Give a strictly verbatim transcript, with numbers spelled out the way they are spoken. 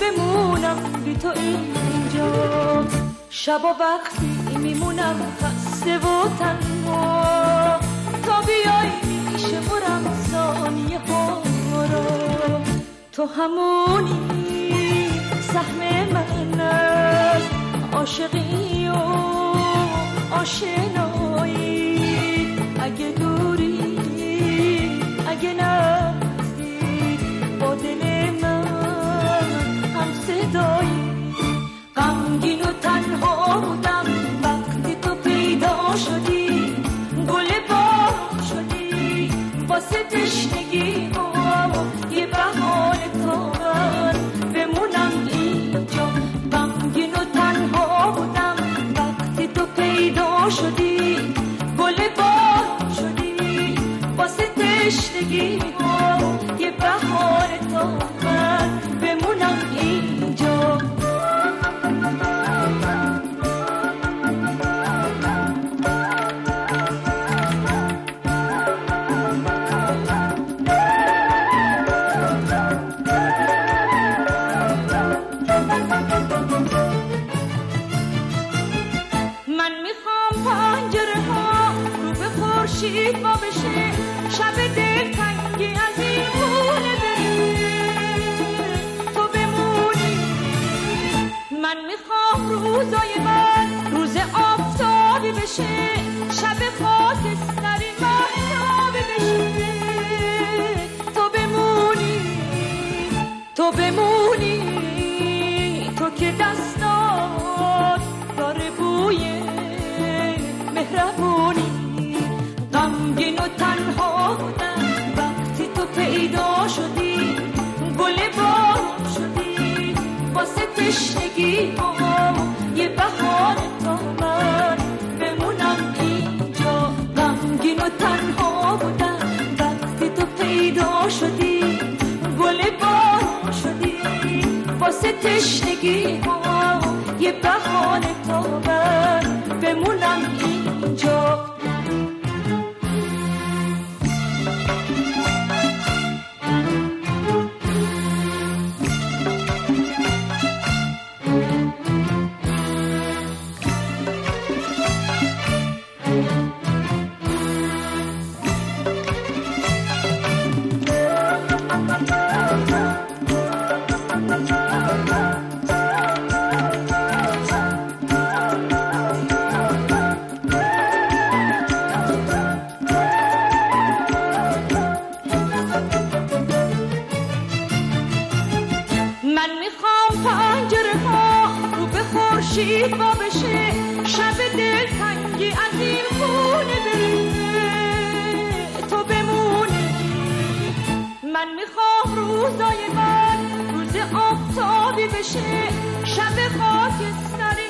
بمونم بی تو اینجا. شبا وقتی میمونم خسته و تنها، تا بیای میشه برم ثانیه ها را. تو همونی سهم من از عاشقی و آشنایی. اگه دوری اگه نزدیک با دل من هم صدایی. غمگین و تنها بودم وقتی تو پیدا شدی، گل باغ شدی واسه تشنگی و یه بهانه تا من بمونم اینجا. غمگین و تنها بودم وقتی تو پیدا شدی، گل باغ شدی واسه تشنگی و یه بهانه تا من بمونم اینجا. خورشید با بشه، شب دل تنگی از این خونه بره. تو بمونی من میخوام روزای من روز آفتابی بشه، شب خاکستری مهتابی بشه. تو بمونی تو بمونی تو که دستات داره بوی مهربونی. غمگین و تنها بودم وقتی تو پیدا شدی، گل باغ شدی واسه تشنگی و یه بهانه تا من بمونم اینجا. غمگین و تنها بودم وقتی تو پیدا شدی، گل باغ شدی واسه تشنگی و یه بهانه تا من بمونم اینجا. خورشید با بشه، شب دل تنگی از این خونه بره. تو بمونی من میخوام روزای من روز آفتابی بشه، شب خاکستر